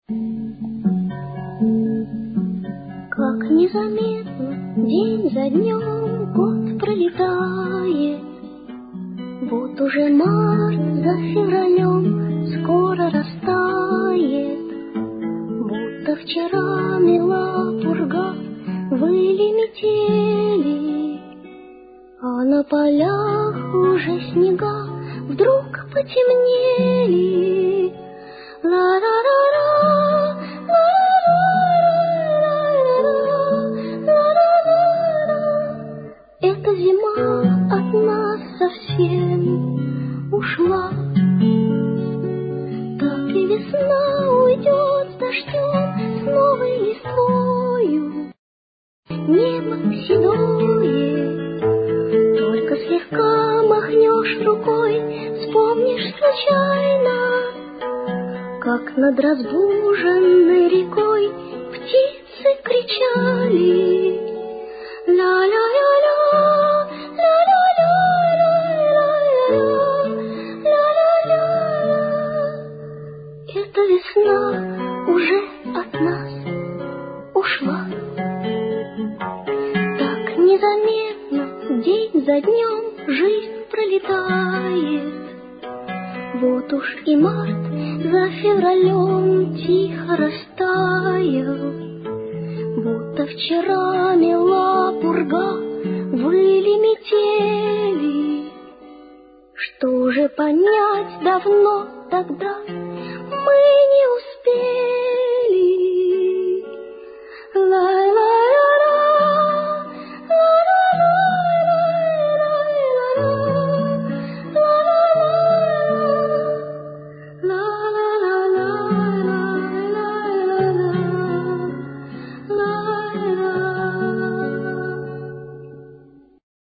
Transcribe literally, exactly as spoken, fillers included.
Как незаметно день за днем год пролетает, вот уже март за февралем скоро растает, будто вчера мела пурга, выли метели, а на полях уже снега вдруг потемнели. Ла-ла-ла-ла, ла-ла-ла-ла-ла-ла-ла-ла. Эта зима от нас совсем ушла. Так и весна уйдет с дождем, с новой листвою. Небо седое, только слегка махнешь рукой, вспомнишь случайно, как над разбуженной рекой птицы кричали. Ла-ла-ла-ла, ла-ла-ла-ла-ла-ла-ла-ла. Эта весна уже от нас ушла. Так незаметно день за днем жизнь пролетает, вот уж и март за февралем тихо растаял, будто вчера мела пурга, выли метели. Что же понять давно тогда мы не успели.